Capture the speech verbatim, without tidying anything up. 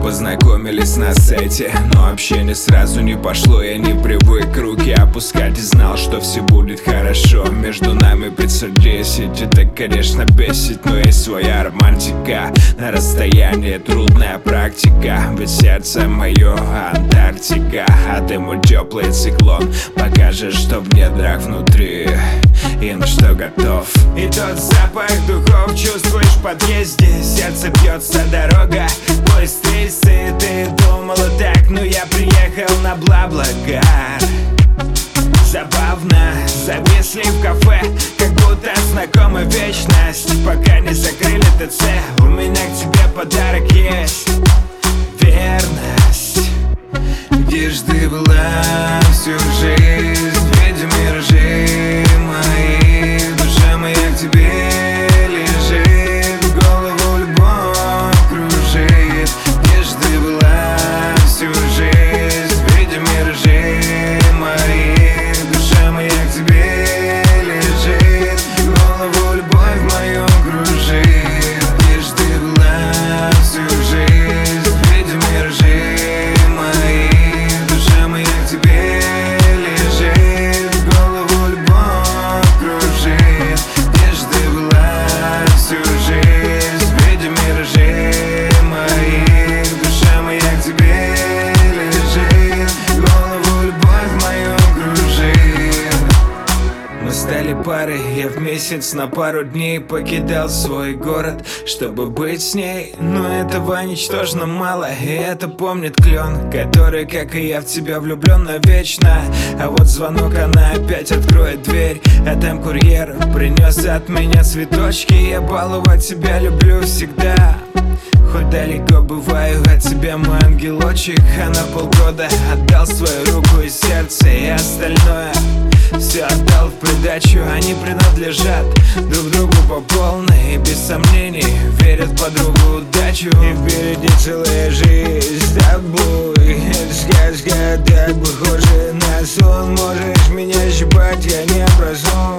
познакомились на сайте, но общение сразу не пошло. Я не привык руки опускать и знал, что все будет хорошо. Между нами пятьсот десять, это, конечно, бесит, но есть своя романтика. На расстоянии трудная практика, ведь сердце мое Антарктика, а ты мой теплый циклон. Покажешь, что в недрах внутри, и на что готов. И тот запах духов чувствуешь в подъезде. Сердце бьется, дорога быстрее. Ты думала так, но я приехал на Бла-Бла-Кар. Забавно, зависли в кафе, как будто знакомы вечность. Пока не закрыли ТЦ, у меня к тебе подарок есть. Верность. Где ж ты была всю жизнь? Видя миражи мои, душа моя к тебе лежит, в голову любовь кружит. Где ж ты была всю жизнь? Видя миражи мои, душа моя к тебе лежит, в голову любовь мою кружит. Где ж ты была всю жизнь? Видя миражи мои, душа моя к тебе лежит, в голову любовь кружит. Где ж ты была всю жизнь? Видя миражи мои, душа моя к тебе лежит, в голову любовь мою кружит. Мы стали парой, я в месяц на пару дней покидал свой город, чтобы быть с ней. Но этого ничтожно мало, и это помнит клен, который, как и я, в тебя влюблен навечно. А вот звонок, она опять откроет дверь, а там курьер принес от меня цветочки. Я баловать тебя люблю всегда, хоть далеко бываю от тебя, мой ангелочек. А на полгода отдал свою руку и сердце, и остальное все отдал в придачу. Они принадлежат друг другу по полной, и без сомнений верят в подругу удачу. И впереди целая жизнь с тобой. Это сказка, так похоже на сон. Можешь меня щипать, я не образу.